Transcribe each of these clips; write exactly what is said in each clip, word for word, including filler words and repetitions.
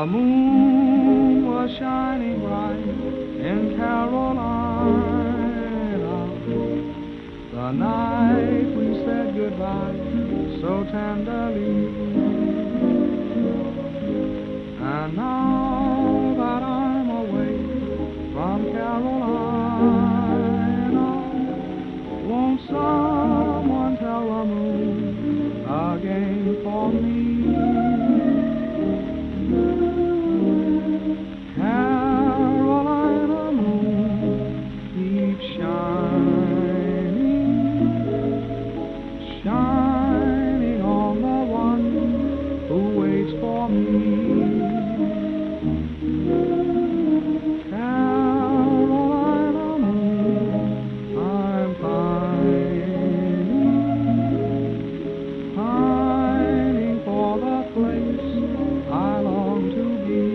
The moon was shining bright in Carolina the night we said goodbye so tenderly. And now that I'm away from Carolina, won't someone tell the moon again for me? Carolina moon, keep shining, shining on the one who waits for me. Carolina moon, I'm pining, pining for the place I long to be.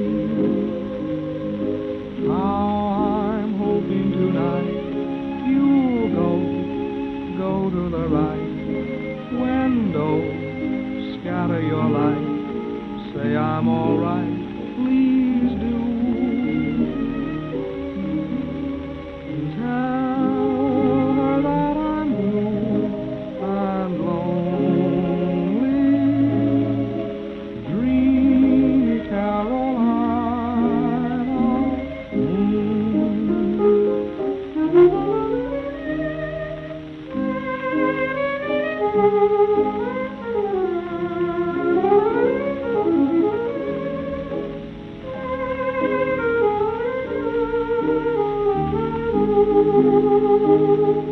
How I'm hoping tonight you'll go, go to the right window, scatter your light, say I'm all right, please do. Tell her that I'm blue, I'm lonely, dreamy Carolina moon. Thank you.